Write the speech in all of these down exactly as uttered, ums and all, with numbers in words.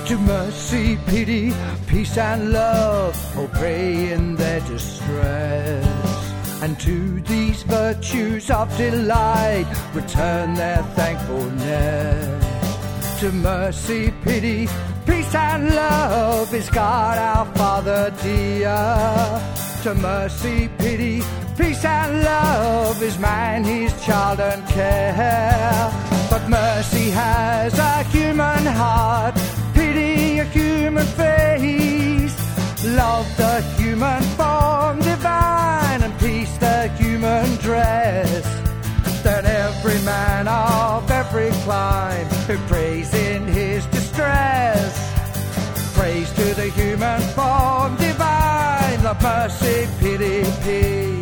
To mercy, pity, peace and love, oh pray in their distress. And to these virtues of delight, return their thankfulness. To mercy, pity, peace and love is God our Father dear. To mercy, pity, peace and love is man his child and care. But mercy has a human heart, pity a human face, love the human form divine, and peace the human dress. Then every man of every clime who prays in his distress, praise to the human form divine, love, mercy, pity, peace.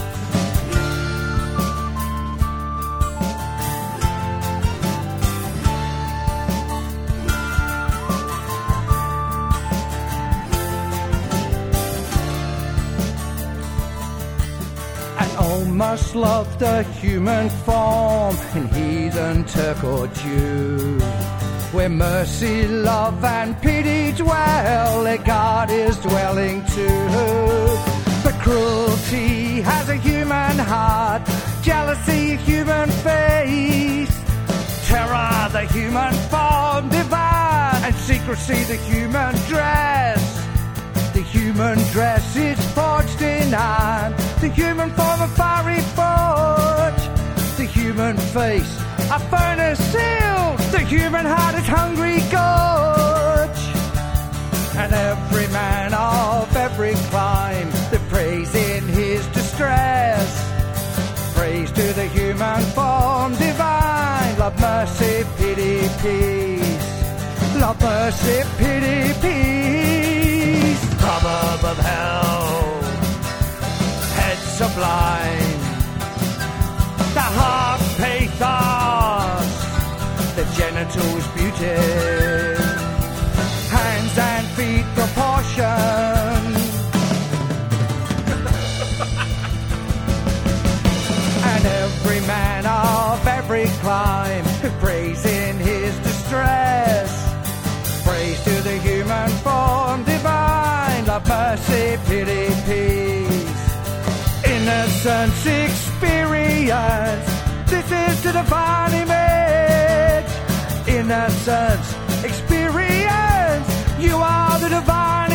All must love the human form in heathen, Turk or Jew. Where mercy, love and pity dwell, there God is dwelling too. But cruelty has a human heart, jealousy a human face, terror the human form divine, and secrecy the human dress. The human dress is forged in iron, the human form a fiery forge, the human face a furnace sealed, the human heart is hungry gorge. And every man of every clime that prays in his distress, praise to the human form divine, love, mercy, pity, peace, love, mercy, pity, peace. Suburb of hell, head sublime, the heart pathos, the genitals beauty, hands and feet proportion, and every man of every clime who prays in his distress, praise to the human form divine, love, mercy, pity, peace. Innocence experience, this is the divine image. Innocence experience, you are the divine